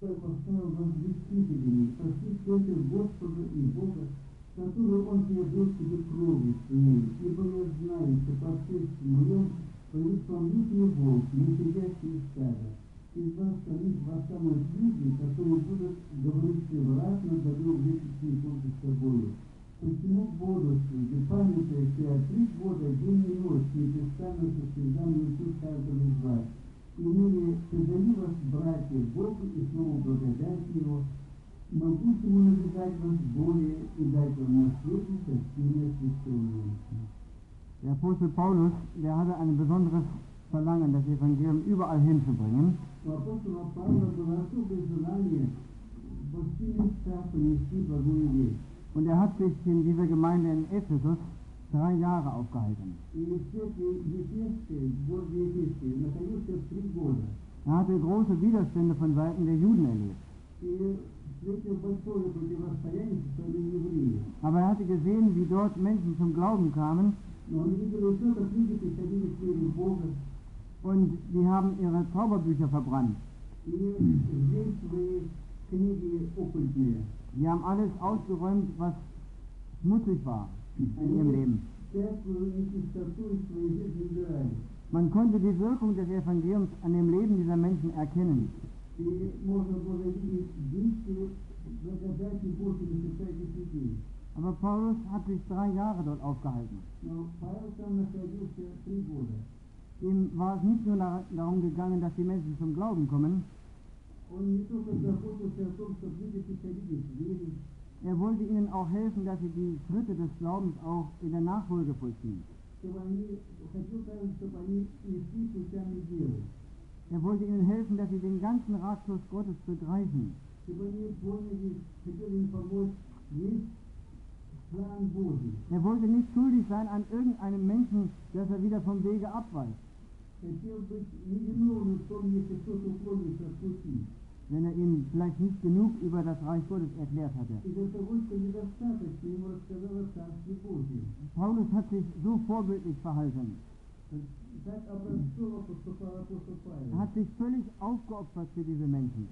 поставил возвестителями, пошли церковь Господа и Бога, которую Он приобрел себе кровью своей, ибо я знаю, что по отцовству моем появится вам лютый волк, не сидящий из стада. Из вас самих восстанут люди, которые будут говорить превратно, дабы увлечь Бога с собою. Почему бодрствуйте, памятая, что я 3 года, день и ночь, непрестанно со слезами учу каждого из вас. Имея предаю вас, братья, Богу и снова благодарьте Его, могу ему навязать вас более и дать вам наследие спасения Христового. Der Apostel Paulus, der hatte ein besonderes Verlangen, das Evangelium überall hinzubringen. У апостола Павла было особое желание во все места понести благую весть. Und er hat sich in dieser Gemeinde in Ephesus 3 Jahre aufgehalten. И в церкви Ефесской, в городе Ефеске, находился 3 года. Er hatte große Widerstände von Seiten der Juden erlebt. И встретил большое противостояние со стороны евреев. Aber er hatte gesehen, wie dort Menschen zum Glauben kamen. Но он видел еще, как люди приходили к вере в Бога. Und die haben ihre Zauberbücher verbrannt. И здесь свои книги оккультные. Die haben alles ausgeräumt, was schmutzig war in ihrem Leben. Man konnte die Wirkung des Evangeliums an dem Leben dieser Menschen erkennen. Aber Paulus hat sich 3 Jahre dort aufgehalten. Ihm war es nicht nur darum gegangen, dass die Menschen zum Glauben kommen. Er wollte ihnen auch helfen, dass sie die Schritte des Glaubens auch in der Nachfolge vollziehen. Er wollte ihnen helfen, dass sie den ganzen Ratschluss Gottes begreifen. Er wollte nicht schuldig sein an irgendeinem Menschen, dass er wieder vom Wege abweicht. Wenn er ihnen vielleicht nicht genug über das Reich Gottes erklärt hatte. Paulus hat sich so vorbildlich verhalten. Er hat sich völlig aufgeopfert für diese Menschen.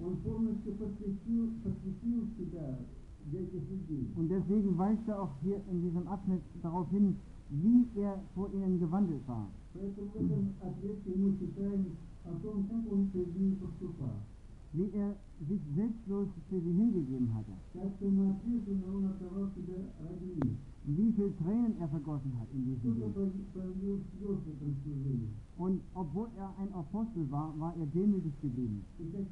Und deswegen weist er auch hier in diesem Abschnitt darauf hin, wie er vor ihnen gewandelt war. Wie er sich selbstlos für sie hingegeben hatte. Wie viel Tränen er vergossen hat in diesem Weg. Und obwohl er ein Apostel war, war er demütig geblieben.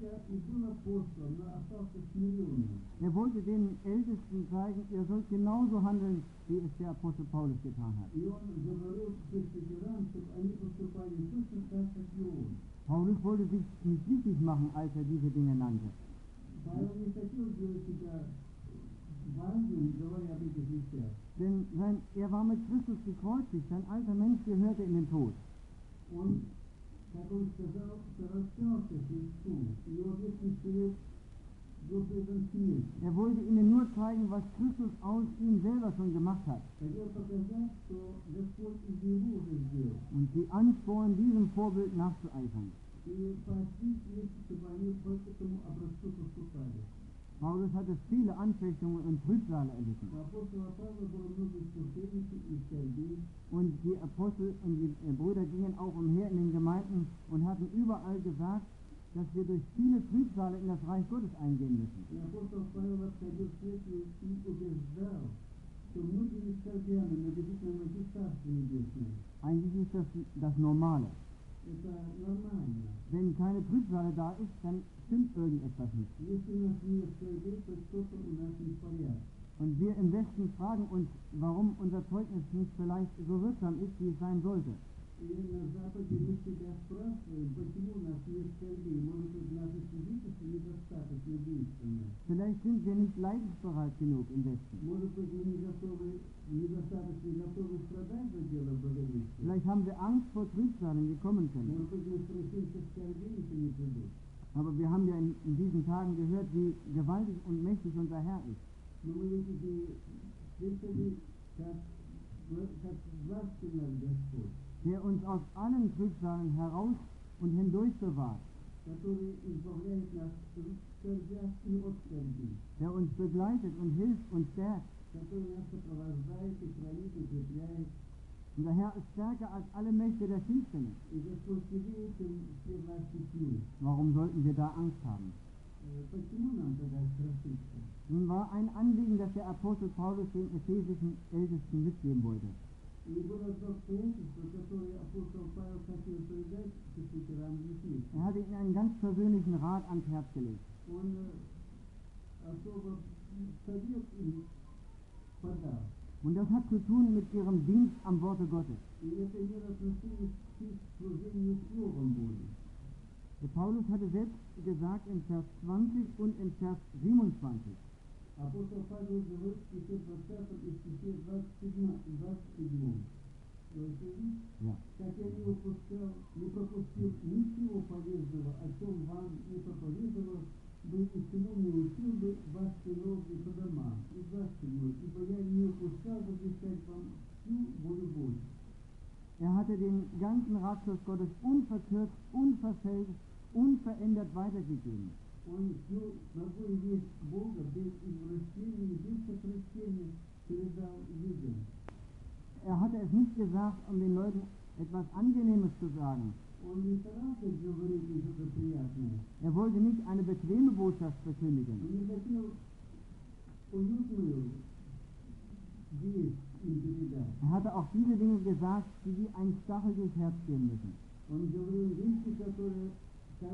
Er wollte den Ältesten zeigen, ihr sollt genauso handeln, wie es der Apostel Paulus getan hat. Paulus wollte sich nicht wichtig machen, als er diese Dinge nannte. Denn er war mit Christus gekreuzigt, sein alter Mensch gehörte in den Tod. Er wollte ihnen nur zeigen, was Christus aus ihm selber schon gemacht hat. Und sie anspornen, diesem Vorbild nachzueifern. Paulus hatte viele Anfechtungen und Trübsale erlitten. Und die Apostel und die Brüder gingen auch umher in den Gemeinden und hatten überall gesagt, dass wir durch viele Trübsale in das Reich Gottes eingehen müssen. Eigentlich ist das Normale. Wenn keine Trübsale da ist, dann stimmt irgendetwas nicht. Und wir im Westen fragen uns, warum unser Zeugnis nicht vielleicht so wirksam ist, wie es sein sollte. Vielleicht sind wir nicht leidensbereit genug im Westen. Vielleicht haben wir Angst vor Trübsalen, die kommen können. Aber wir haben ja in diesen Tagen gehört, wie gewaltig und mächtig unser Herr ist. Der uns aus allen Trübsalen heraus und hindurch bewahrt. который избавляет нас от скорбях и от скорби, der uns begleitet und hilft und stärkt. который нас сопровождает и хранит, и укрепляет. Unser Herr ist stärker als alle Mächte der Finsternis. И Господь сильнее, чем все власти тьмы. Warum sollten wir da Angst haben? Почему нам тогда страшиться? Nun war ein Anliegen, das der Apostel Paulus den ephesischen Ältesten mitgeben wollte. И было одно обстоятельство, которое апостол Павел хотел передать пресвитерам Ефесу. Er hatte ihnen einen ganz persönlichen Rat ans Herz gelegt. Он особо совет им подал. Und das hat zu tun mit ihrem Dienst am Worte Gottes. И это имело отношение к их служению Словом Божьим. Der Paulus hatte selbst gesagt in Vers 20 und in Vers 27. Апостол Павел говорит в стихе 20 и в стихе 27. Ja. Как я не пропустил ничего полезного, о чем вам не проповедовал, бы и всему не учил бы вас сынов и по домам, и 27, ибо я не упускал возвещать вам всю волю Божью. Er hatte den ganzen Ratschluss Gottes unverkürzt, unverfälscht, unverändert weitergegeben. Он всю благую весть Бога без извращения и без сокращения передал людям. Er hatte es nicht gesagt, um den Leuten etwas Angenehmes zu sagen. Он не старался говорить им что-то приятное. Er wollte nicht eine bequeme Botschaft verkündigen. Он не хотел уютную весть им передать. Er hatte auch viele Dinge gesagt, die wie ein Stachel durchs Herz gehen müssen. Он говорил вещи, которые как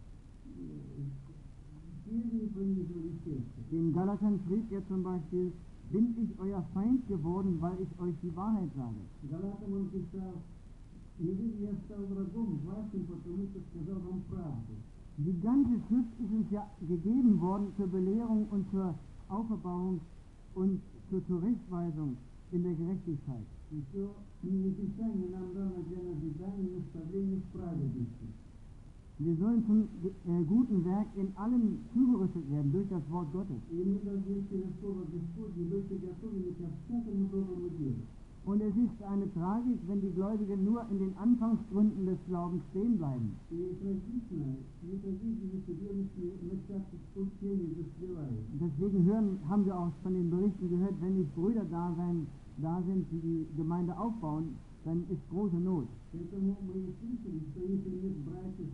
стержни пронизывали сердце. Den Galatern schrieb er zum Beispiel, bin ich euer Feind geworden, weil ich euch die Wahrheit sage. Галатам он писал, неужели я стал врагом вашим, потому что сказал вам правду. Die ganze Schrift ist uns ja gegeben worden zur Belehrung und zur Auferbauung und zur Zurechtweisung in der Gerechtigkeit. И все Писание нам дано для назидания и наставления в праведности. Wir sollen zum guten Werk in allem zugerüstet werden durch das Wort Gottes. И мы должны через Слово Господне быть приготовлены ко всякому доброму делу. Und es ist eine Tragik, wenn die Gläubigen nur in den Anfangsgründen des Glaubens stehen bleiben. И трагично, если верующие в начале спасения застревают. Deswegen haben wir auch von den Berichten gehört, wenn nicht Brüder da sind, die die Gemeinde aufbauen, dann ist große Not. Поэтому мы и слышали, что если нет братьев,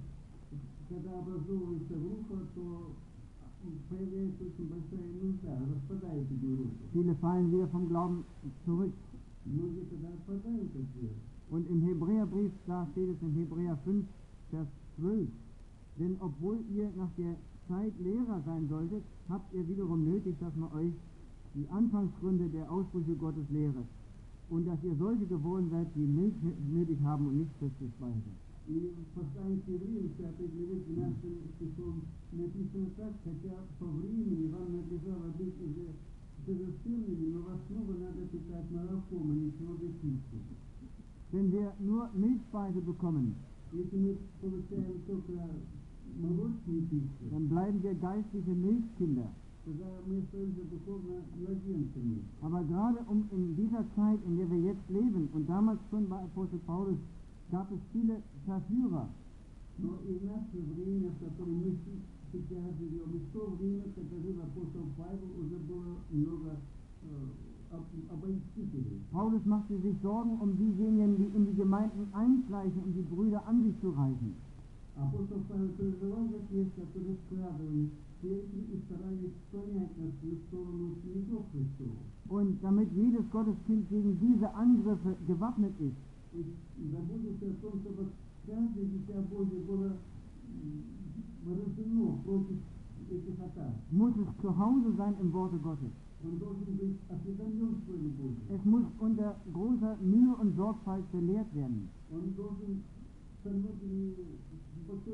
когда образовывается группа, то появляется очень большая нужда, распадаются группы. Viele fallen wieder vom Glauben zurück. Многие тогда отпадают от веры. Und im Hebräerbrief, da steht es in Hebräer 5, Vers 12, denn obwohl ihr nach der Zeit Lehrer sein solltet, habt ihr wiederum nötig, dass man euch die Anfangsgründe der Aussprüche Gottes lehre und dass ihr solche geworden seid, die Milch nötig haben und nicht festes Speise. И в послании к евреям, 5 главе 12 стихом написано так, хотя по времени вам надлежало быть уже совершенными, но вас снова надо питать молоком, а не твердой пищей. Wenn wir nur Milchspeise bekommen, Если мы получаем только молочную пищу, dann bleiben wir geistliche Milchkinder. тогда мы остаемся духовно младенцами. Aber gerade in dieser Zeit, in der wir jetzt leben, und damals schon bei Apostel Paulus, gab es viele Verführer. Но и в наше время, в котором мы сейчас живем, и в то время, когда жил апостол Павел, уже было много обольстителей. Paulus machte sich Sorgen um diejenigen, die in die Gemeinden einschleichen, um die Brüder an sich zu reißen. Апостол Павел переживал за тех, которые скрадывали церкви и старались склонять на свою сторону учеников Христовых. Und damit jedes Gotteskind gegen diese Angriffe gewappnet ist, И заботился о том, чтобы каждое дитя Божье было вооружено против этих атак. muss es zu Hause sein im Worte Gottes. Он должен быть осведомлен в Слове Божьем. Es muss unter großer Mühe und Sorgfalt belehrt werden. Он должен со многими большой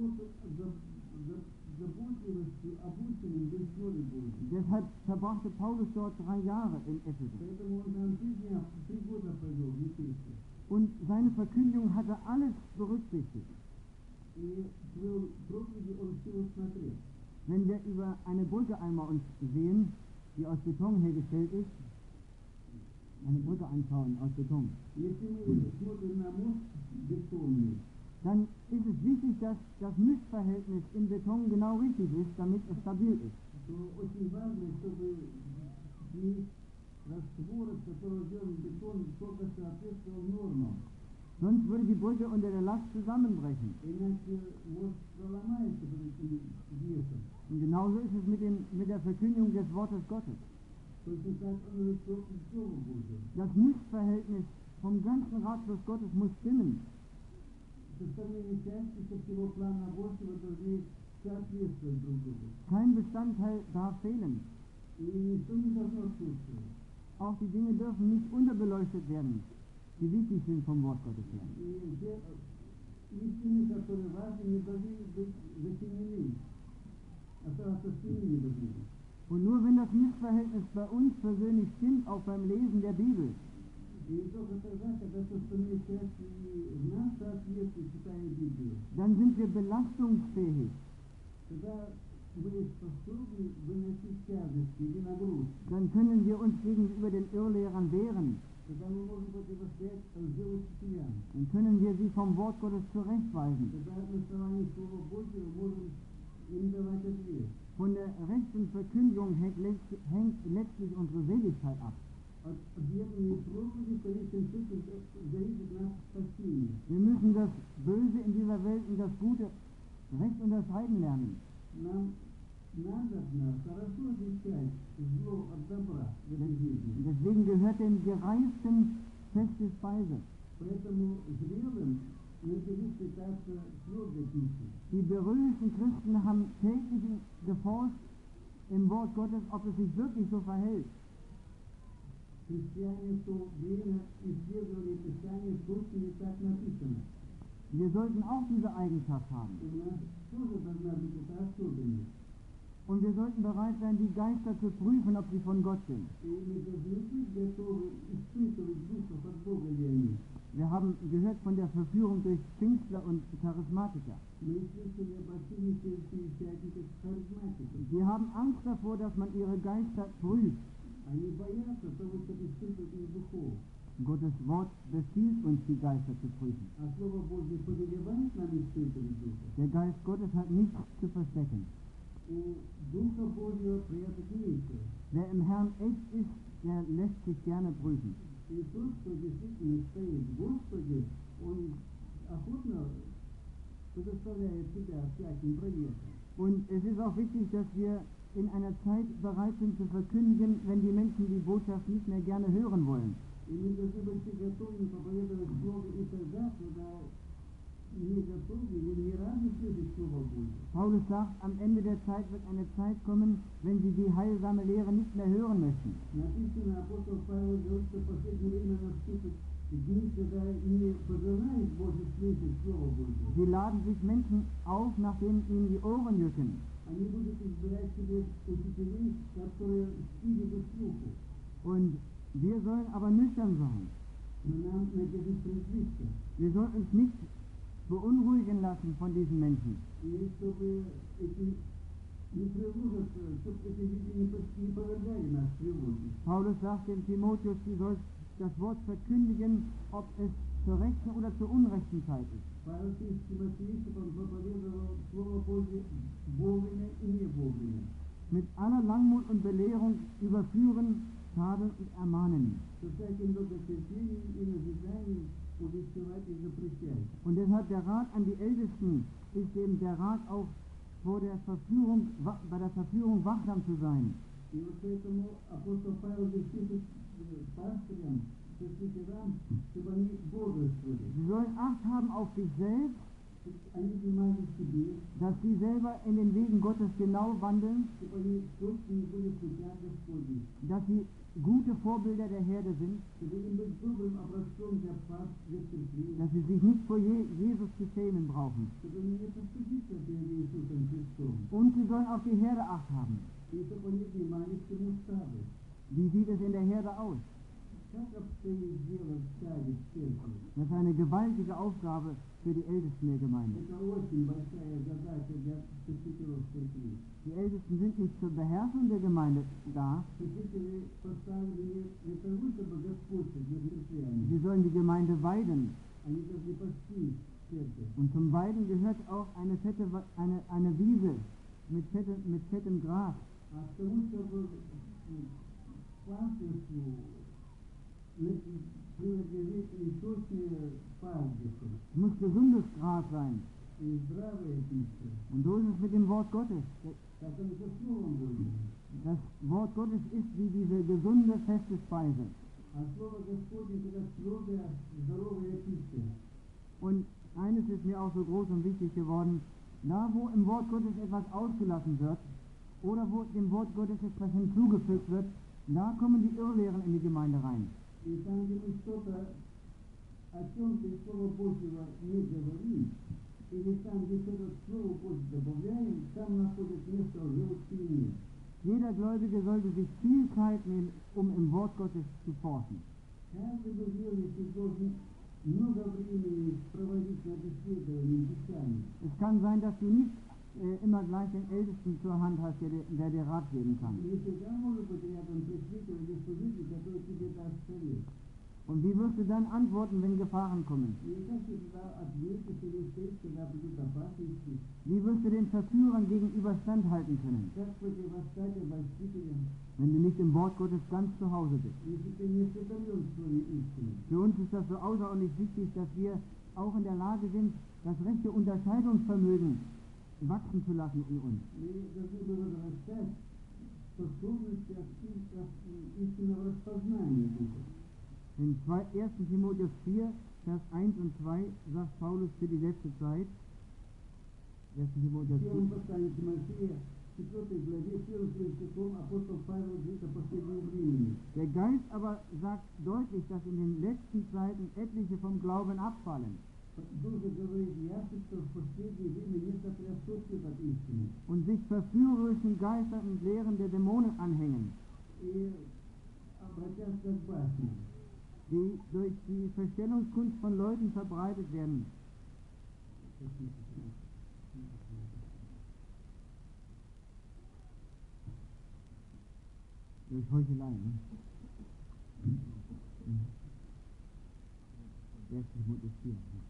заботливостью обученным быть Слове Божьем. Deshalb verbrachte Paulus dort 3 Jahre in Ephesus. Поэтому он там 3 года провел в Ефесе. Und seine Verkündigung hatte alles berücksichtigt. И свою проповедь он все усмотрел. Wenn wir über eine Brücke einmal uns sehen, die aus Beton hergestellt ist, eine Brücke anschauen aus Beton, Если мы смотрим на мост бетонный, dann ist es wichtig, dass das Mischverhältnis in Beton genau richtig ist, damit es stabil ist. то очень важно, чтобы смесь раствора, который идет в бетон, только соответствовал нормам. Sonst würde die Brücke unter der Last zusammenbrechen. Иначе мост проломается под этим весом. Und genauso ist es mit der Verkündigung des Wortes Gottes. Точно так оно и Слово Божие. Das Mischverhältnis vom ganzen Ratschluss Gottes muss stimmen. Составление части со всего плана Божьего должны соответствовать друг другу. Kein Bestandteil darf fehlen. И ничто не должно отсутствовать. Auch die Dinge dürfen nicht unterbeleuchtet werden, die wichtig sind vom Wort Gottes her. И те истины, которые важны, не должны быть затемнены. Оставаться в тени не должны быть. Und nur wenn das Mischverhältnis bei uns persönlich stimmt, auch beim Lesen der Bibel, И только тогда, когда составные части в нас соответствуют читанию Библии, dann sind wir belastungsfähig. тогда мы способны выносить тяжести или нагрузки. Dann können wir uns gegenüber den Irrlehrern wehren. Тогда мы можем противостоять лжеучителям. Dann können wir sie vom Wort Gottes zurechtweisen. Тогда на основании Слова Божьего можем им давать ответ. Von der rechten Verkündigung hängt letztlich unsere Seligkeit ab. От верной проповеди в конечном счете зависит наше спасение. Wir müssen das Böse in dieser Welt und das Gute recht unterscheiden lernen. Нам надо хорошо отличать зло от добра в этой жизни. Deswegen gehört den Gereiften feste Speise. Поэтому зрелым надлежит питаться твердой пищей. Die berühmten Christen haben täglich geforscht im Wort Gottes, ob es sich wirklich so verhält. Христиане в то время исследовали Писание, точно ли так написано. Wir sollten auch diese Eigenschaft haben. У нас тоже должна быть эта особенность. Und wir sollten bereit sein, die Geister zu prüfen, ob sie von Gott sind. И мы должны быть готовы испытывать духов от Бога ли они. Wir haben gehört von der Verführung durch Pfingstler und Charismatiker. Мы слышали об активности пятидесятников с харизматиком. Sie haben Angst davor, dass man ihre Geister prüft. Они боятся того, чтобы испытывать их духов. Gottes Wort befiehlt uns, die Geister zu prüfen. А Слово Божье повелевает нам испытывать духов. Der Geist Gottes hat nichts zu verstecken. У Духа Божьего прятать нечего. Wer im Herrn echt ist, der lässt sich gerne prüfen. И тот, кто действительно стоит в Господе, он охотно предоставляет себя всяким проверкам. Und es ist auch wichtig, dass wir in einer Zeit bereit sind zu verkündigen, wenn die Menschen die Botschaft nicht mehr gerne hören wollen. И мы должны быть готовы проповедовать Слово и тогда, когда не готовы или не рады слышать Слово Божье. Paulus sagt, am Ende der Zeit wird eine Zeit kommen, wenn sie die heilsame Lehre nicht mehr hören möchten. Написано, апостол Павел говорит, что в последнее время наступит дни, когда не пожелает Боже слышать Слово Божье. Sie laden sich Menschen auf, nachdem ihnen die Ohren jucken. Они будут избирать себе учителей, которые стигнут слуху. Und wir sollen aber nüchtern sein. Но нам надлежит пресвиться. Wir sollen uns nicht beunruhigen lassen von diesen Menschen. И чтобы эти не тревожатся, чтобы эти люди не повергали нас в тревоги. Paulus sagt dem Timotheus, du sollst das Wort verkündigen, ob es zur rechten oder zur unrechten Zeit ist. Павел пишет Тимофею, чтобы он проповедовал Слово Божье вовремя и не вовремя. Mit aller Langmut und Belehrung überführen, tadeln und ermahnen. Со всяким долготерпением и назиданием увещевать и запрещать. Und deshalb der Rat an die Ältesten ist eben der Rat auch bei der Verführung wachsam zu sein. И вот поэтому апостол Павел пишет пастырям, пресвитерам, чтобы они бодрствовали. Sie sollen Acht haben auf sich selbst, Они внимали к себе, dass sie selber in den Wegen Gottes genau wandeln, чтобы они точно были в путях Господних, dass sie gute Vorbilder der Herde sind, чтобы им быть добрым образцом для церкви, dass sie sich nicht vor Jesus zu schämen brauchen. чтобы они не постыдиться перед Иисусом Христом, Und sie sollen auf die Herde Acht haben. и чтобы они внимали к всему стаду. Wie sieht es in der Herde aus? Как обстоит дело в стаде, в церкви? Das ist eine gewaltige Aufgabe für die Ältesten der Gemeinde. Это очень большая задача для святителей церкви. Die Ältesten sind nicht zur Beherrschung der Gemeinde da, Святители поставлены не для того, чтобы господствовать над церквями. sie sollen die Gemeinde weiden. Они должны пасти церковь. Und zum Weiden gehört auch eine Wiese mit fettem Gras. А к тому, чтобы пастырству принадлежит и сочные пастбища, Es muss gesundes Gras sein. и здравая пища. Und so ist es mit dem Wort Gottes. Так оно со Словом Божьим. Das Wort Gottes ist wie diese gesunde, feste Speise. А Слово Господне – это твердая, здоровая пища. Und eines ist mir auch so groß und wichtig geworden, da wo im Wort Gottes etwas ausgelassen wird oder wo dem Wort Gottes etwas hinzugefügt wird, da kommen die Irrlehren in die Gemeinde rein. И там, где мы что-то о чем-то из Слова Божьего не говорим, или там, где что-то к Слову Божьему добавляем, там находит место лжеучения. Jeder Gläubige sollte sich viel Zeit nehmen, um im Wort Gottes zu forschen. Каждый верующий должен много времени проводить над исследованием Писания. Es kann sein, dass du nicht immer gleich den Ältesten zur Hand hast, der dir Rat geben kann. Не всегда может быть рядом пресвитер или служитель, который тебе даст совет. Und wie wirst du dann antworten, wenn Gefahren kommen? И как ты тогда ответишь или устоишь, когда придут опасности? Wie wirst du den Verführern gegenüber standhalten können, Как противостать обольстителям, wenn du nicht im Wort Gottes ganz zu Hause bist? если ты не осведомлен в слове истины? Für uns ist das so außerordentlich wichtig, dass wir auch in der Lage sind, das rechte Unterscheidungsvermögen wachsen zu lassen in uns. Мы должны были возрастать в способностях истинного распознания Духа. In 1. Timotheus 4, Vers 1 und 2 sagt Paulus für die letzte Zeit, 1. Timotheus В 4, первом послании Тимофея, 4 главе, 1 стихом апостол Павел говорит о последнем времени. der Geist aber sagt deutlich, dass in den letzten Zeiten etliche vom Glauben abfallen Дух говорит ясно, что в последнее время некоторые отступят от истины. und sich verführerischen Geistern und Lehren der Dämonen anhängen, И обратятся к басням. die durch die Verstellungskunst von Leuten verbreitet werden. Durch Heuchelei, ne? 1. Timotheus 4.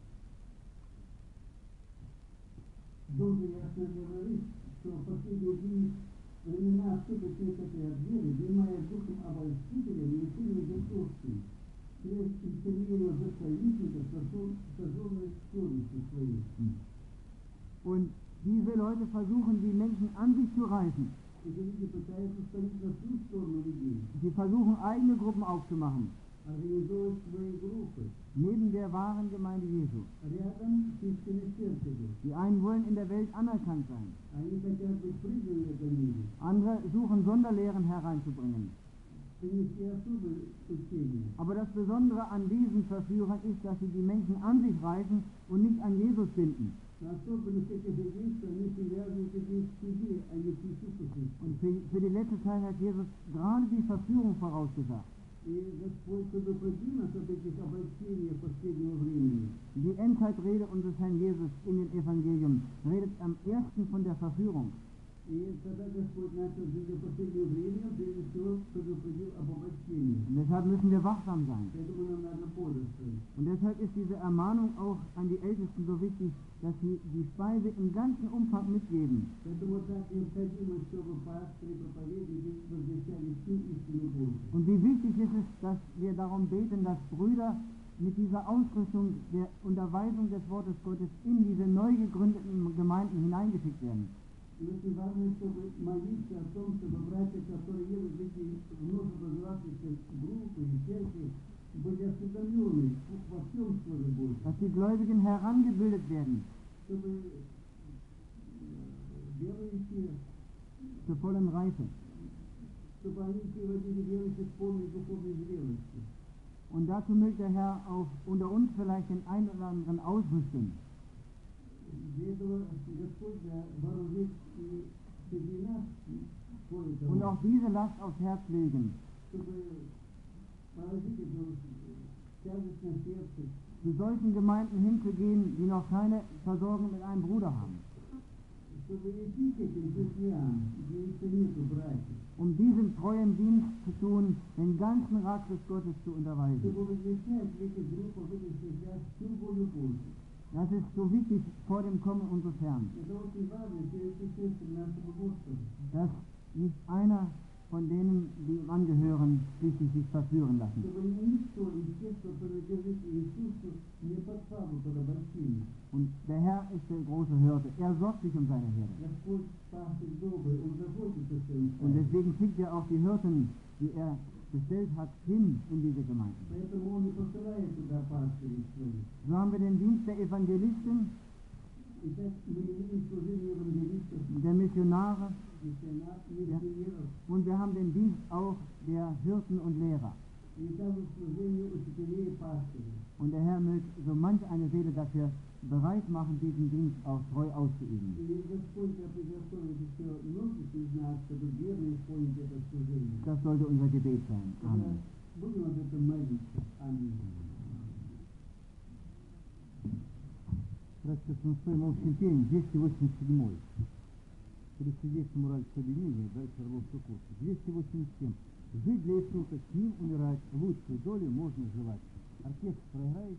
Дух ясно говорит, что в последние дни времена отступят некоторые от веры, внимая духом обольстителя, лишения готовствий, через лицемерие лжестоитников, сожженных совестью своей. Und diese Leute versuchen, die Menschen an sich zu reißen. Эти люди пытаются ставить на свою сторону людей, Sie versuchen, eigene Gruppen aufzumachen, организовывать свои группы neben der wahren Gemeinde Jesu. рядом с истинной церковью. Die einen wollen in der Welt anerkannt sein, Они хотят быть признаны в этом мире, andere suchen Sonderlehren hereinzubringen. принести особые учения. Aber das Besondere an diesen Verführern ist, dass sie die Menschen an sich reißen und nicht an Jesus binden. Но особенность этих людей, что они привязывают людей к себе, а не к Иисусу Христу. Und für die letzte Zeit hat Jesus gerade die Verführung vorausgesagt. И Господь предупредил нас об этих обольщениях последнего времени. Die Endzeitrede unseres Herrn Jesus in dem Evangelium redet am ersten von der Verführung. И когда Господь начал жить о последнем времени, Он прежде всего предупредил об обольщении. Und deshalb müssen wir wachsam sein. Поэтому нам надо бодрствовать. Und deshalb ist diese Ermahnung auch an die Ältesten so wichtig, dass sie die Speise im ganzen Umfang mitgeben. Поэтому так необходимо, чтобы пасторы и проповедники возвещали всю истину Божью. Und wie wichtig ist es, dass wir darum beten, dass Brüder mit dieser Ausrüstung der Unterweisung des Wortes Gottes in diese neu gegründeten Gemeinden hineingeschickt werden. И очень важно, чтобы молиться о том, чтобы братья, которые едут в эти вновь образовавшиеся группы и церкви, были осведомлены во всем Слове Божьем. Dass die Gläubigen herangebildet werden Чтобы верующие, zur vollen Reife. чтобы они приводили верующих к полной духовной зрелости. Und dazu möchte der Herr auch unter uns vielleicht den einen oder anderen ausrüsten. Для этого Господь вооружит и среди нас кое-кого, Und auch diese Last aufs Herz legen, чтобы положить эту тяжесть на сердце, zu solchen Gemeinden hinzugehen, die noch keine Versorgung mit einem Bruder haben, чтобы идти к этим церквям, где еще нету братьев, um diesen treuen Dienst zu tun, den ganzen Rat des Gottes zu unterweisen. чтобы возвещать в этих группах, в этих церквях всю волю Божью. Das ist so wichtig vor dem Kommen unseres Herrn, Это очень важно перед пришествием нашего Господа. dass nicht einer von denen, die ihm angehören, schließlich sich verführen lassen. Чтобы никто из тех, кто принадлежит Иисусу, не подпал под обольщение. Und der Herr ist der große Hirte. Er sorgt sich um seine Herde. Господь пастырь добрый, Он заботится о своем Und стаде. deswegen schickt er auch die Hirten, die er bestellt hat, hin in diese Gemeinden. Поэтому Он и посылает туда пастырей своих. So haben wir den Dienst der Evangelisten, Итак, мы имеем служение евангелистов, der Missionare миссионеров, und wir haben den Dienst auch der Hirten und Lehrer. и также служение учителей и пастырей. Und der Herr möge so manch eine Seele dafür bereit machen, diesen Dienst auch treu auszuüben. И Господь да приготовит еще многих из нас, чтобы верно исполнить это служение. Das sollte unser Gebet sein. Amen. Будем об этом молиться. Аминь. Братья, мы стоим общим пением 287. Перед свидетельством Уральского объединения, дальше Орловской курсы. 287. Жить для Иисуса, с Ним умирать, лучшую долю можно желать. Оркестр проиграет.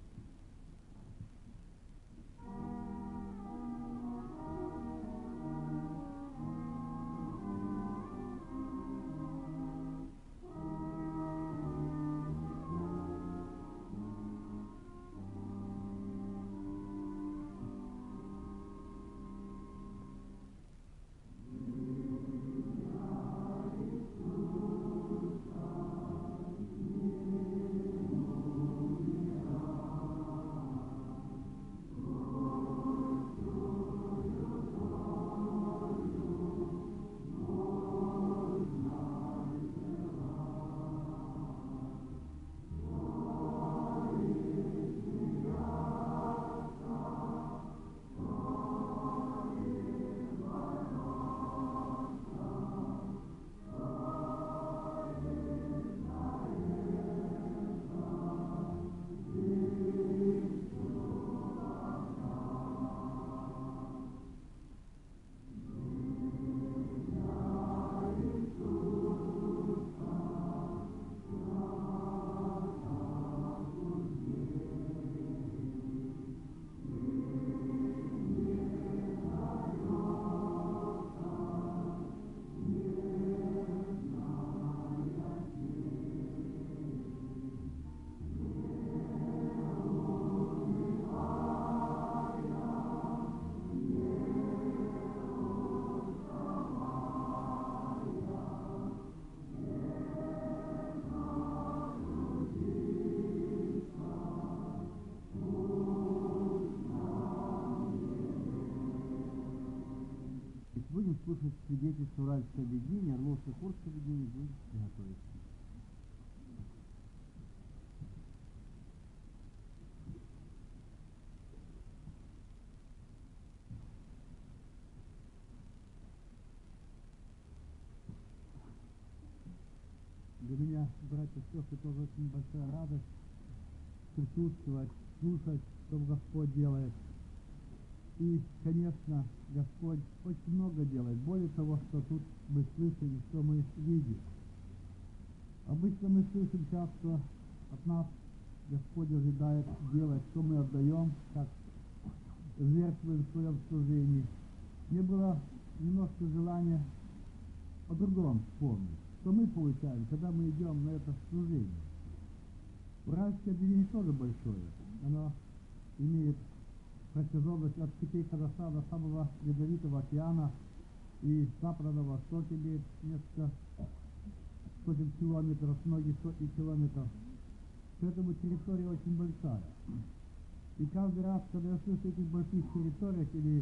Будем слушать свидетельство Уральского объединения, Орловско-Курского объединения, будем готовиться. Для меня, братья и сестры, тоже очень большая радость присутствовать, слушать, что Господь делает. И, конечно, Господь очень много делает, более того, что тут мы слышим, что мы видим. Обычно мы слышим часто от нас, Господь ожидает делать, что мы отдаем, как жертвуем в своем служении. Мне было немножко желание о другом вспомнить, что мы получаем, когда мы идем на это служение. Уральское объединение тоже большое, оно имеет протяженность от Китая до самого Ледовитого океана и запада на восток имеет несколько сотен километров, многие сотни километров. Поэтому территория очень большая. И каждый раз, когда я слышу этих больших территориях или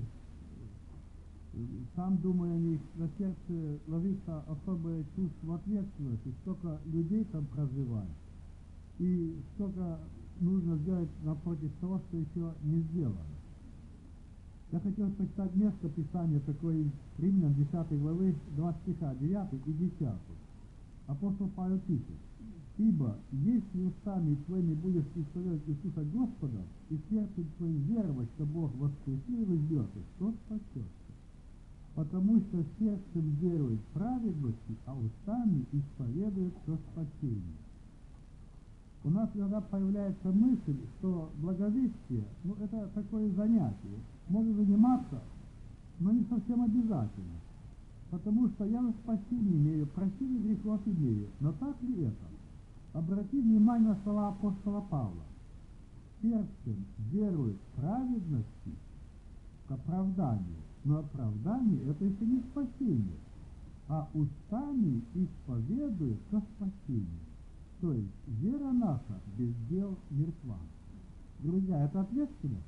сам думаю о них, на сердце ложится особое чувство ответственности, сколько людей там проживает и сколько нужно сделать напротив того, что еще не сделано. Я хотел почитать место Писания такое из Римлян 10 главы, 2 стиха, 9 и 10. Апостол Павел пишет: «Ибо если устами твоими будешь исповедовать Иисуса Господа, и сердцем твоим веровать, что Бог воскресил из мертвых, то спасет. Потому что сердцем верует в праведности, а устами исповедует о спасении». у нас иногда появляется мысль, что благовестие, это такое занятие. Можно заниматься, но не совсем обязательно. Потому что я на спасение имею, прощение грехов имею. Но так ли это? Обрати внимание на слова апостола Павла. Сердцем верует в праведности к оправданию. Но оправдание — это еще не спасение, а устами исповедует ко спасению. То есть вера наша без дел мертва. Друзья, это ответственность.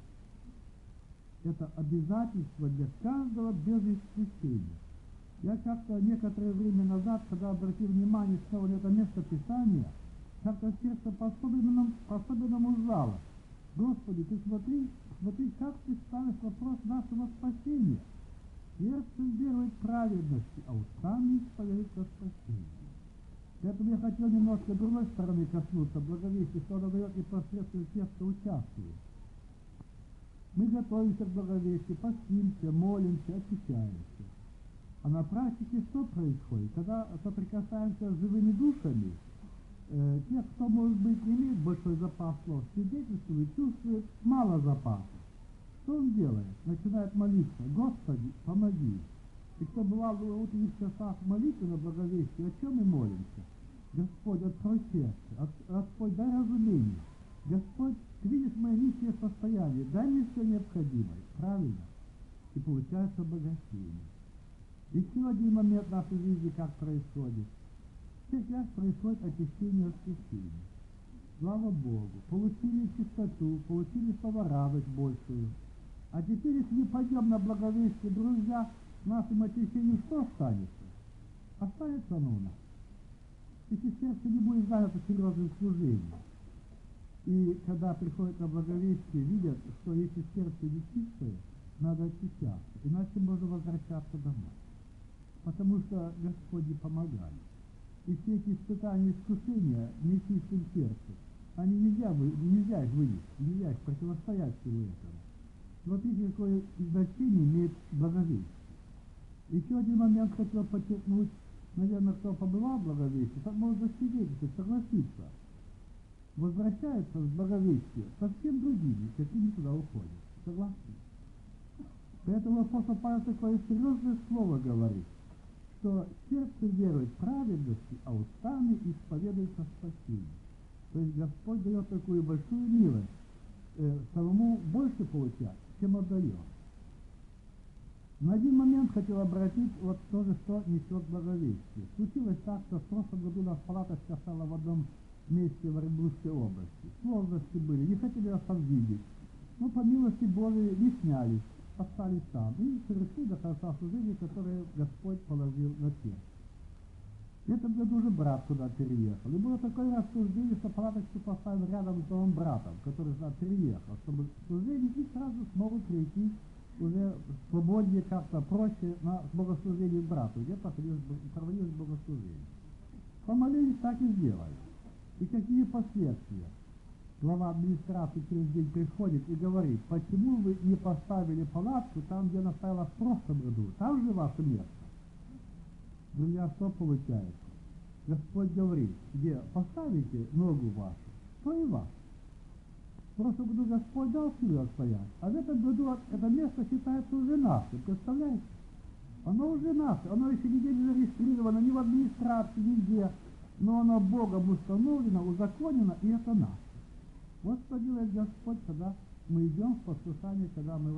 Это обязательство для каждого без исключения. Я как-то некоторое время назад, когда обратил внимание снова на это место Писания, как-то сердце по-особенному жало. Господи, ты смотри, как ты ставишь вопрос нашего спасения. Сердцем верует праведности, а устами исповедует ко спасению. Поэтому я хотел немножко другой стороны коснуться благовестия, что оно дает непосредственно тех, кто участвует. Мы готовимся к благовестию, постимся, молимся, очищаемся. А на практике что происходит? Когда соприкасаемся с живыми душами, те, кто, может быть, не имеет большой запас слов, свидетельствует, чувствует мало запаса. Что он делает? Начинает молиться: Господи, помоги. И кто бывал в утренних часах молитвы на благовестие, о чем мы молимся? Господь, открой сердце, Господь, дай разумение. Господь, ты видишь мое нищее состояние, дай мне все необходимое. Правильно? И получается обогащение. Еще один момент в нашей жизни, как происходит. В церквях происходит очищение от воскресения. Слава Богу, получили чистоту, получили слова радость большую. А теперь, если мы пойдем на благовестие, друзья, нашим очищением что останется? Останется оно у нас. Если сердце не будет занято серьезным служением. И когда приходят на благовестие, видят, что если сердце не чистое, надо очищаться, иначе можно возвращаться домой. Потому что Господь не помогает. И все эти испытания и искушения не чистым сердцем, они нельзя их вынести, нельзя их противостоять всему этому. Смотрите, какое значение имеет благовестие. Еще один момент хотел подчеркнуть. Наверное, кто побывал в благовестии, тот может засвидетельствовать, согласиться. Возвращается с благовестия совсем другими, какими туда уходят. Согласны? Поэтому апостол Павел такое серьезное слово говорит, что сердце верует в праведности, а устами исповедуется спасение. То есть Господь дает такую большую милость, самому больше получать, чем отдает. На один момент хотел обратить вот тоже, что несет благовестие. Случилось так, что в прошлом году нас палата сказала в одном месте в Оренбургской области. Сложности были, не хотели нас там видеть. Но по милости Божией не снялись, остались там и совершили до конца служения, которое Господь положил на сердце. В этом году уже брат туда переехал. И было такое рассуждение, что палаточку поставим рядом с новым братом, который туда переехал, чтобы служение и сразу смогут прийти уже свободнее, как-то проще на богослужение к брату, где проводилось богослужение. Помолились, так и сделали. И какие последствия? Глава администрации через день приходит и говорит: почему вы не поставили палатку там, где она стояла в прошлом году? Там же ваше место. Друзья, что получается? Господь говорит: где поставите ногу вашу, то и ваше. В прошлом году Господь дал силу отстоять, а в этом году это место считается уже нашим. Представляете? Оно уже наше, оно еще нигде не зарегистрировано, ни в администрации, нигде, но оно Богом установлено, узаконено, и это наше. Вот что делает Господь, когда мы идем в послушание, когда мы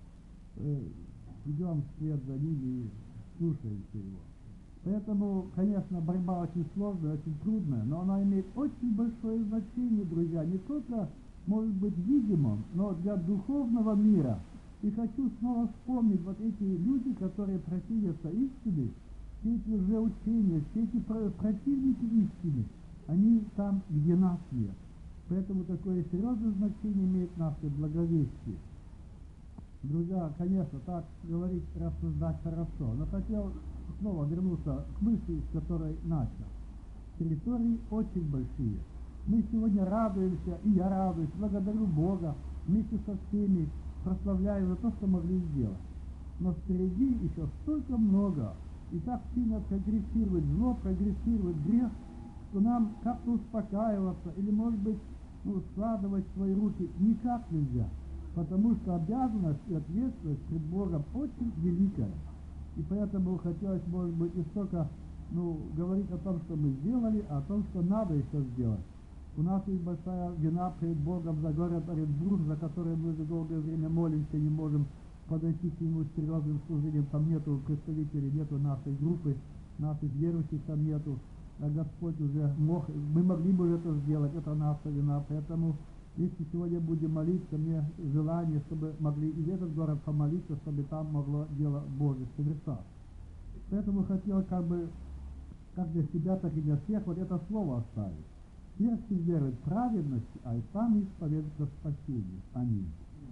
идем вслед за ним и слушаемся его. Поэтому, конечно, борьба очень сложная, очень трудная, но она имеет очень большое значение, друзья, не только может быть видимым, но для духовного мира. И хочу снова вспомнить вот эти люди, которые противятся истине, все эти лжеучения, все эти противники истины, они там, где нас нет. Поэтому такое серьезное значение имеет наше благовестие. Друзья, конечно, так говорить, рассуждать хорошо, но хотел снова вернуться к мысли, с которой начал. Территории очень большие. Мы сегодня радуемся, и я радуюсь, благодарю Бога, вместе со всеми прославляю за то, что могли сделать. Но впереди еще столько много, и так сильно прогрессирует зло, прогрессирует грех, что нам как-то успокаиваться или, может быть, складывать свои руки никак нельзя, потому что обязанность и ответственность перед Богом очень великая. И поэтому хотелось, может быть, не столько говорить о том, что мы сделали, а о том, что надо еще сделать. У нас есть большая вина перед Богом за город Оренбург, за который мы уже долгое время молимся и не можем подойти к нему с серьезным служением. Там нету представителей, нету нашей группы, наших верующих там нету. А Господь уже мы могли бы это сделать, это наша вина. Поэтому, если сегодня будем молиться, мне желание, чтобы могли и в этот город помолиться, чтобы там могло дело Божье совершаться. Поэтому хотел как для себя, так и для всех вот это слово оставить. Сердце верует в праведности, а и сам исповедует во спасение. Аминь.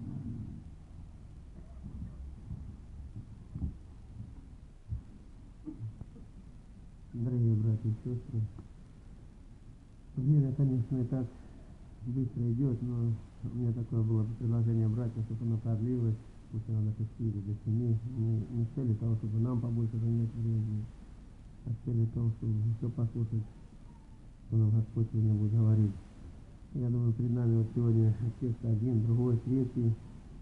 Дорогие братья и сестры, время, конечно, и так быстро идет, но у меня такое было предложение братья, чтобы оно продлилось, пусть оно до 6 или до 7, не с целью того, чтобы нам побольше занять времени, а с целью того, чтобы все послушать, что нам Господь сегодня будет говорить. Я думаю, перед нами вот сегодня текст один, другой, третий,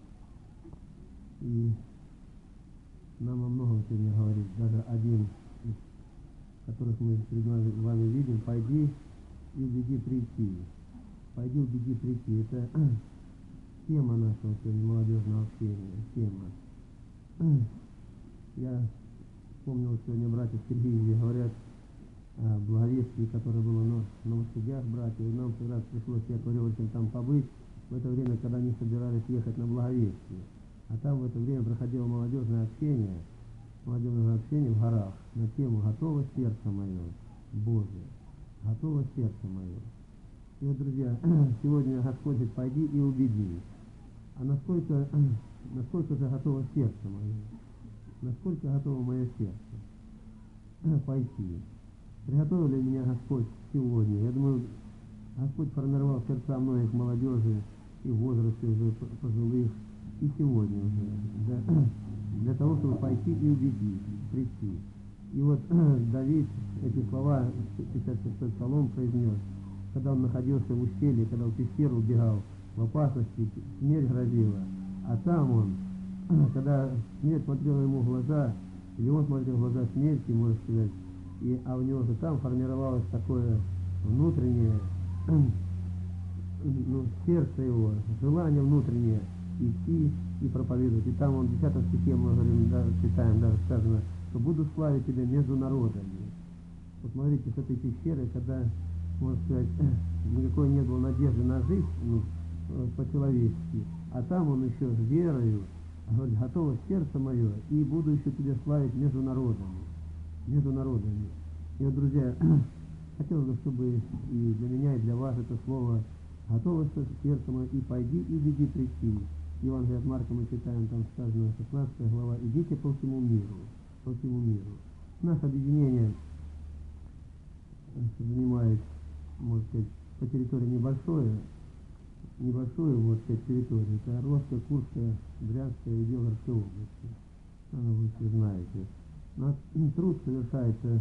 и нам о многом сегодня говорит, даже один, которых мы перед вами видим: пойди и убеди прийти. Пойди, убеди прийти. Это тема нашего сегодня молодежного общения. Тема. Я вспомнил сегодня, братья в Киргизии говорят о благовестии, которое было на лошадях, братья. И нам как раз пришлось Якову Григорьевичу там побыть в это время, когда они собирались ехать на благовестие. А там в это время проходило молодежное общение в горах на тему «Готово сердце мое, Боже, готово сердце мое». И вот, друзья, сегодня Господь говорит: пойди и убеди. А насколько же готово сердце мое? Насколько готово мое сердце пойти? Приготовил ли меня Господь сегодня? Я думаю, Господь формировал сердца многих молодежи и в возрасте уже пожилых, и сегодня уже, для того, чтобы пойти и убедить, прийти. И вот Давид эти слова, 56-й Псалом, произнес, когда он находился в ущелье, когда в пещеру убегал, в опасности, смерть грозила. А там он, когда смерть смотрела ему в глаза, или он смотрел в глаза смерти, можно сказать, а у него же там формировалось такое внутреннее, сердце его, желание внутреннее идти и проповедовать. И там он в 10 стихе, мы говорим, читаем, даже сказано, что буду славить тебя между народами. Вот смотрите, с этой пещеры, когда, можно сказать, никакой не было надежды на жизнь, по-человечески, а там он еще с верою говорит: готово сердце мое, и буду еще тебя славить между народами. Между народами. И вот, друзья, хотелось бы, чтобы и для меня, и для вас это слово «готово сердце мое, и пойди и убеди прийти». Евангелие от Марка мы читаем, там сказано, 16 глава: «Идите по всему миру». По всему миру. Наше объединение занимает, можно сказать, по территории небольшую, можно сказать, территорию. Это Орловская, Курская, Брянская и Белгородская области. Вы все знаете. Наш труд совершается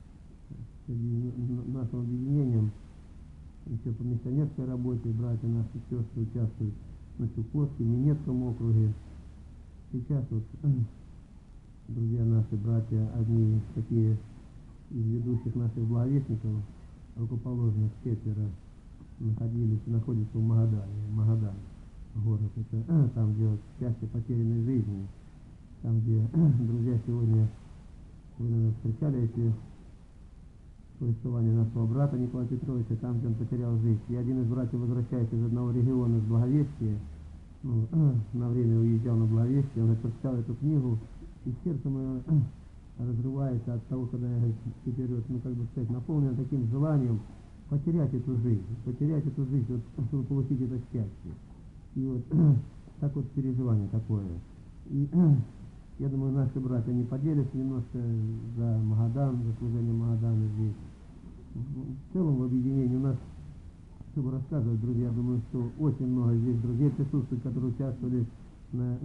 нашим объединением еще по миссионерской работе. Братья наши сестры участвуют на Чукотке, в Минецком округе. Сейчас вот, друзья наши, братья, одни такие из ведущих наших благовестников, рукоположенных 4, находились и находятся в Магадан, город. Это там, где вот счастье потерянной жизни, там, где, друзья, сегодня вы, наверное, встречали эти повествования нашего брата Николая Петровича, там, где он потерял жизнь. И один из братьев, возвращаясь из одного региона с благовестия, на время уезжал на благовестие, он прочитал эту книгу, и сердце мое разрывается от того, когда я теперь, наполнен таким желанием потерять эту жизнь, вот, чтобы получить это счастье. И вот так вот переживание такое. И я думаю, наши братья не поделятся немножко за Магадан, за служение Магадана здесь. В целом в объединении у нас, чтобы рассказывать, друзья, думаю, что очень много здесь друзей присутствует, которые участвовали на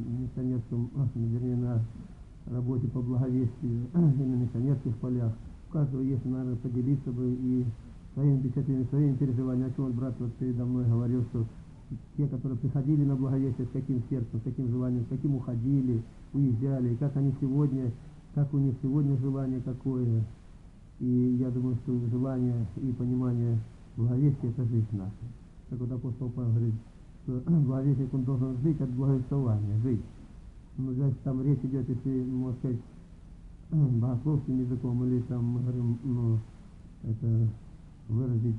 миссионерском, вернее, на работе по благовестию и на миссионерских полях. каждого есть, наверное, поделиться бы и своими впечатлениями, своими переживаниями. О чем вот брат вот передо мной говорил, что те, которые приходили на благовестие, с каким сердцем, с каким желанием, с каким уходили, уезжали, и как они сегодня, как у них сегодня желание какое. И я думаю, что желание и понимание благовестия – это жизнь наша. Как вот апостол Павел говорит, что благовестник, он должен жить от благовествования, жить. Ну, значит, там речь идет, если, можно сказать, богословским языком, или там, мы говорим, ну, это выразить,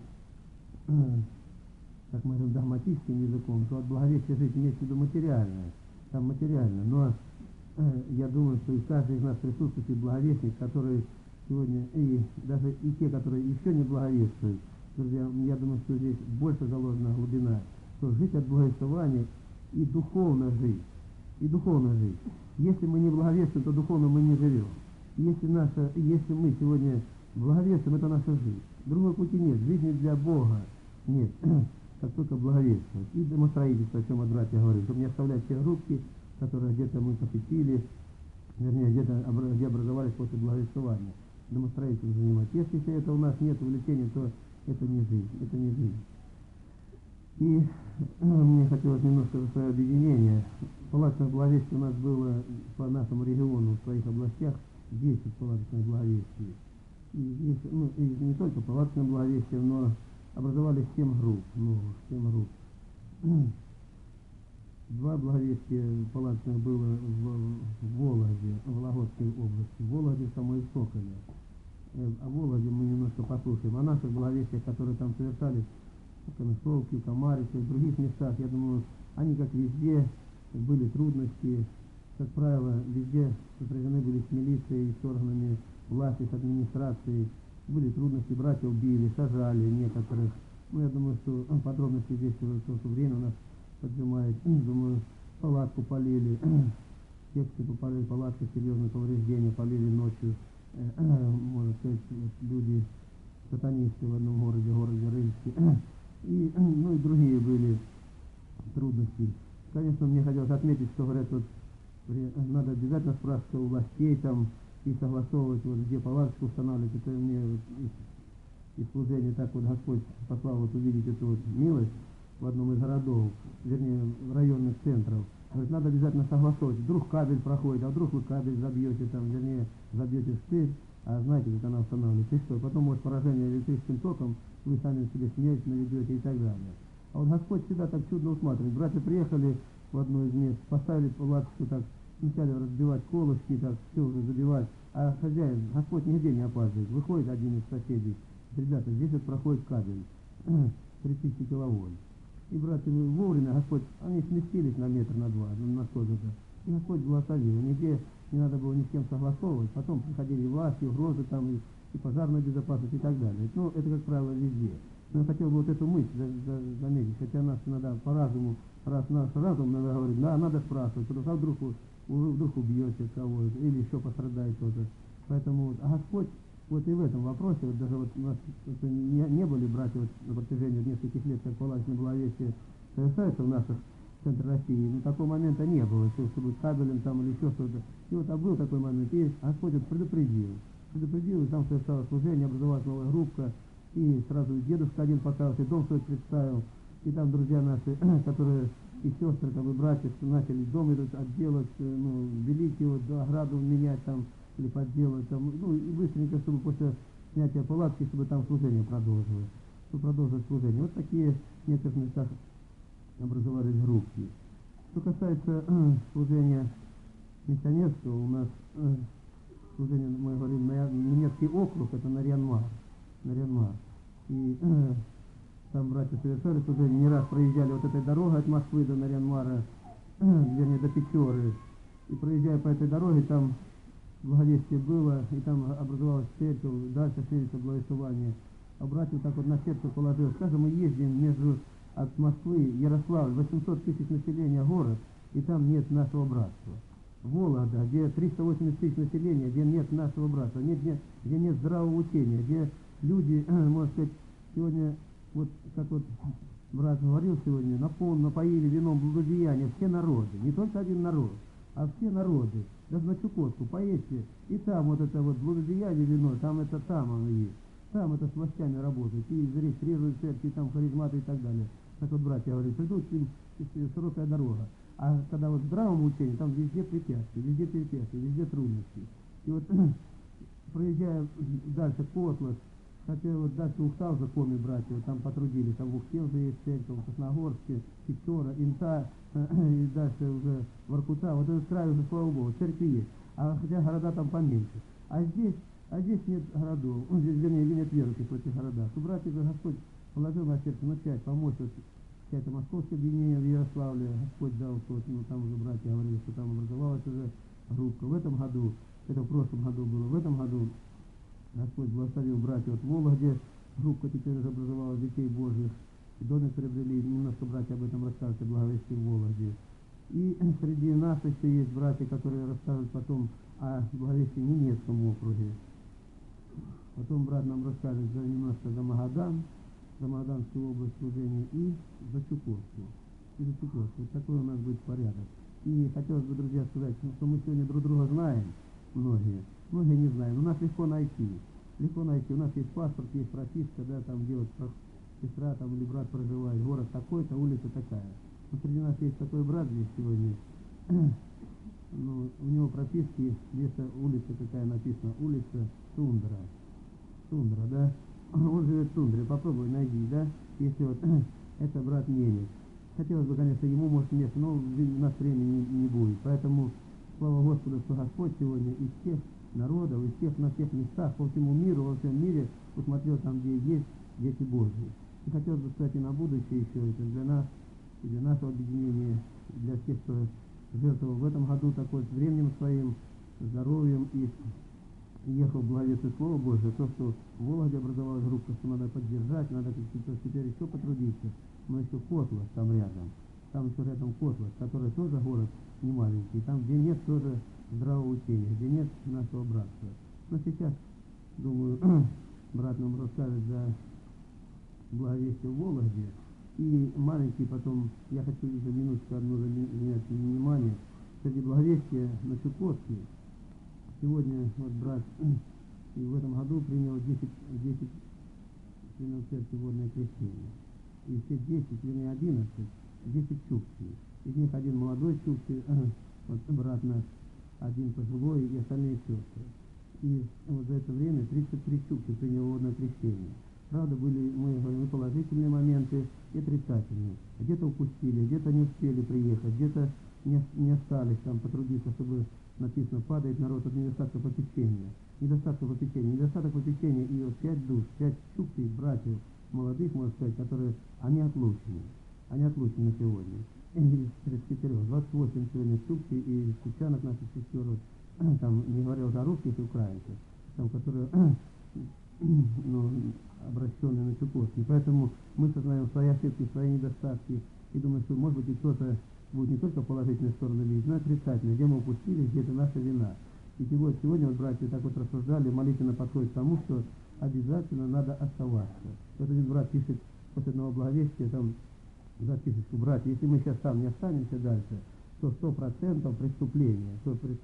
как мы говорим, догматическим языком, то от благовестия жить имеется в виду материальное, там материально. Но я думаю, что и каждый из нас присутствует благовестник, который сегодня, и даже и те, которые еще не благовествуют, друзья, я думаю, что здесь больше заложена глубина, что жить от благовествования и духовно жить. И духовно жить. Если мы не благовествуем, то духовно мы не живем. Если мы сегодня благовествуем, это наша жизнь. Другой пути нет. Жизни для Бога нет. Как только благовествовать. И домостроительство, о чем от братья говорил. Чтобы не оставлять те группки, которые где-то мы посетили, вернее, где образовались после благовествования. Домостроительством заниматься. Если это у нас нет увлечения, то это не жизнь. Это не жизнь. И мне хотелось немножко за свое объединение. Палаточных благовестий у нас было по нашему региону, в своих областях, 10 палаточных благовестий. И не только палаточных благовестий, но образовались 7 групп. 7 групп. 2 благовестия палаточных было в Вологде, в Вологодской области, в Вологде, в самой Соколе. О Вологде мы немножко послушаем. О наших благовестиях, которые там совершались, в Камышовке, в Комарице, в других местах, я думаю, они, как везде, были трудности. Как правило, везде сопряжены были с милицией, с органами власти, с администрацией. Были трудности, братьев били, сажали некоторых. Я думаю, что подробности здесь в то время у нас поджимает. Думаю, палатку полили. Те, кто попали в палатку, серьезные повреждения, полили ночью. Можно сказать, люди, сатанисты в одном городе Рыльске. И другие были трудности. Конечно, мне хотелось отметить, что говорят, вот надо обязательно спрашивать у властей там и согласовывать, вот, где палаточку устанавливать. Это мне вот, из служения так вот Господь послал вот увидеть эту вот милость в одном из городов, вернее, в районных центров. Говорит, надо обязательно согласовывать. Вдруг кабель проходит, а вдруг вы кабель забьете там, вернее, забьете штырь, а знаете, как она устанавливается, и что? Потом может поражение электрическим током, вы сами себе смерть наведете и так далее. А вот Господь всегда так чудно усматривает. Братья приехали в одно из мест, поставили палатку так, начали разбивать колышки, так все уже забивать, а хозяин, Господь нигде не опаздывает. Выходит один из соседей, ребята, здесь вот проходит кабель, 3000 киловольт. И братья вовремя, Господь, они сместились на метр, на 2, на сколько-то. И Господь благословил. Нигде не надо было ни с кем согласовывать. Потом приходили власти, угрозы там, и пожарная безопасность и так далее. Ну, это, как правило, везде. Но я хотел бы вот эту мысль заметить, хотя нас иногда по разуму, раз наш разум иногда говорит, да, надо спрашивать, потому что вдруг убьете кого-то, или еще пострадает кто-то. Поэтому, а Господь вот и в этом вопросе, вот даже вот у нас не были братья вот на протяжении нескольких лет, как палаточное благовестие совершается в наших центрах России, но такого момента не было, чтобы с кабелем там или еще что-то. И вот был такой момент, и Господь вот предупредил, и там совершалось служение, образовалась новая группа, и сразу дедушка один показался, дом свой представил, и там друзья наши, которые и сестры, там, и братья, начали дом этот отделать, белить его, ограду менять там, или подделать там, и быстренько, чтобы после снятия палатки, чтобы там служение продолжилось, чтобы продолжилось служение. Вот такие в некоторых местах образовались группки. Что касается служения миссионерского, у нас служение, мы говорим, немецкий округ, это Нарьян-Мар. И там братья совершали служение, не раз проезжали вот этой дорогой от Москвы до Нарьян-Мара, вернее, до Печоры. И проезжая по этой дороге, там благовестие было, и там образовалась церковь, дальше свидетельство благовествования. А братья так вот на сердце положил. Скажем, мы ездим от Москвы, Ярославль, 800 тысяч населения город, и там нет нашего братства. Вологда, где 380 тысяч населения, где нет нашего братства, где нет здравого учения, где люди, можно сказать, сегодня, вот как вот брат говорил сегодня, напоили вином блудодеяния все народы, не только один народ, а все народы. даже на Чукотку поедьте, и там вот это вот блудодеяние вино, там оно есть. Там это с властями работает, и зарегистрируют церкви, там харизматы и так далее. Так вот, братья, я говорю, придут, им широкая дорога. А когда вот в здравом учении, там везде препятствия, везде трудности. И вот, проезжая дальше Котлас, хотя вот дальше Ухтал за Коми братья, вот там потрудились, там в Ухте уже есть церковь, в Красногорске, Печора, Инта, и дальше уже Воркута, вот этот край уже, слава Богу, церкви есть, а хотя города там поменьше. А здесь нет городов, вернее, нет верующих в этих городах. У братьев же Господь положил на сердце начать помочь, вот, это московское объединение в Ярославле, Господь дал, что ну, там уже братья говорили, что там образовалась уже группа. В этом году, это в прошлом году было, в этом году Господь благословил братья вот в Вологде, группа теперь уже образовалась детей Божьих, и доны приобрели, немножко братья об этом расскажут, о благовестии в Вологде. И среди нас еще есть братья, которые расскажут потом о благовестии в Ненецком округе. Потом брат нам расскажет немножко за Магадан, за Магаданскую область служения и за Чукотку. Вот такой у нас будет порядок. И хотелось бы, друзья, сказать, что мы сегодня друг друга знаем, многие не знаем, но нас легко найти. У нас есть паспорт, есть прописка, да, там где вот сестра там, или брат проживает, город такой-то, улица такая. Но среди нас есть такой брат здесь сегодня, ну, у него прописки, вместо улицы такая написана, улица Тундра, да? Он живет в Тундре, попробуй найди, да? Если вот это брат немец. Хотелось бы, конечно, ему может место, но у нас времени не будет. Поэтому слава Господу, что Господь сегодня из всех народов, на всех местах, по всему миру, во всем мире усмотрел там, где есть дети Божьи. И хотелось бы, кстати, на будущее еще, это для нас, и для нашего объединения, для тех, кто жертвовал в этом году такой временем своим, здоровьем и ехал в благовестие Слово Божие, то, что в Вологде образовалась группа, что надо поддержать, надо как-то теперь еще потрудиться, но еще Котлас там рядом, Котлас, который тоже город не маленький, там, где нет тоже здравого учения, где нет нашего братства. Но сейчас, думаю, брат нам расскажет за благовестие в Вологде, и маленький потом, я хочу еще минутку одну занять внимание, среди благовестия на Чукотке. Сегодня вот брат и в этом году принял 10 членов церкви водное крещение. И все 11, 10 чукчей. Из них один молодой чукчей, вот брат наш, один пожилой и остальные сестры. И вот за это время 33 чукчи принял водное крещение. Правда, мы говорим, и положительные моменты, и отрицательные. Где-то упустили, где-то не успели приехать, где-то не остались там потрудиться, чтобы написано, падает народ от недостатка попечения. Недостаток попечения, и вот 5 душ, 5 чукчей, братьев, молодых, можно сказать, которые, они отлучены на сегодня. Из 34, 28 сегодня чукчей и чукчанок наших сестер, вот, там, не говоря уже о русских и украинцах, там, которые, ну, обращенные на Чукотку. Поэтому мы сознаем свои ошибки, свои недостатки, и думаю, что, может быть, и кто-то будет не только положительные стороны видеть, но и отрицательные, где мы упустили, где это наша вина. И сегодня вот братья так вот рассуждали, молитвенно подходит к тому, что обязательно надо оставаться. Вот один брат пишет после одного благовестия, там записочку, братья, если мы сейчас там не останемся дальше, то 100% преступление,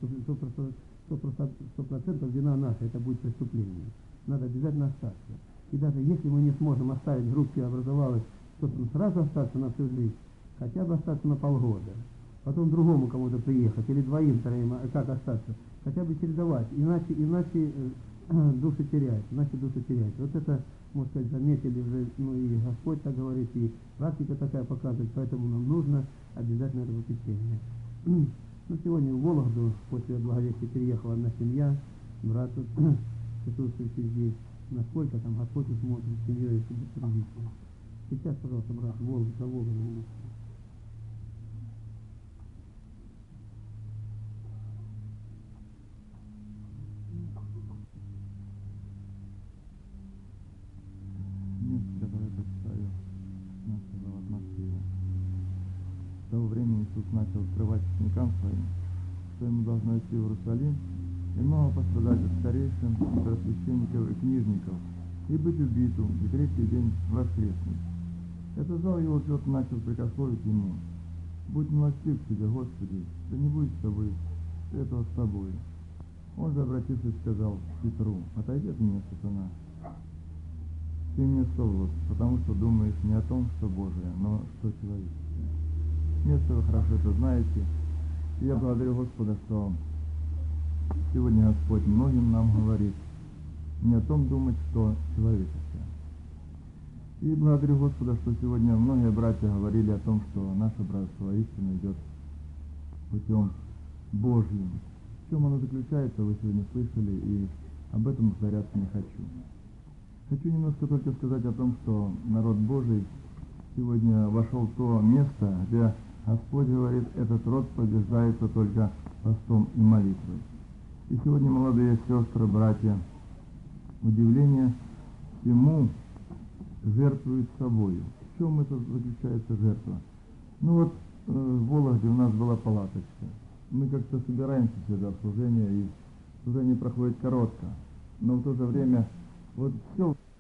100% вина наша, это будет преступление. Надо обязательно остаться. И даже если мы не сможем оставить группу, образовалась, то сразу остаться на всю жизнь, хотя бы остаться на полгода, потом другому кому-то приехать, или двоим, троим, как остаться, хотя бы чередовать, иначе души теряют. Вот это, можно сказать, заметили уже, ну и Господь так говорит, и практика такая показывает, поэтому нам нужно обязательно это попечение. Ну, сегодня в Вологду после благовестия переехала одна семья, брат присутствующий здесь, насколько там Господь смотрит семьей и трудится. Сейчас, пожалуйста, брат, за Волгу. Место, которое я прочитаю, нас сказал от Матфея. С того времени Иисус начал открывать ученикам своим, что ему должно идти в Иерусалим, и много пострадать от старейшин, первосвященников и книжников, и быть убитым, и третий день воскреснуть. Это зал его Петр начал прикословить ему: «Будь милостив к тебе, Господи, да не будет с тобой этого с тобой. Он же обратился и сказал Петру: отойди от меня, сатана. Ты мне совлад, потому что думаешь не о том, что Божие, но что человеческое. Место вы хорошо это знаете. И я благодарю Господа, что сегодня Господь многим нам говорит не о том думать, что человеческое. И благодарю Господа, что сегодня многие братья говорили о том, что наше братство истинно идет путем Божьим. В чем оно заключается, вы сегодня слышали, и об этом повторяться не хочу. Хочу немножко только сказать о том, что народ Божий сегодня вошел в то место, где Господь говорит, этот род побеждается только постом и молитвой. И сегодня, молодые сестры, братья, удивление всему жертвуют собою. В чем это заключается жертва? Ну вот в Вологде у нас была палаточка. Мы как-то собираемся сюда в служение, и служение проходит коротко. Но в то же время вот все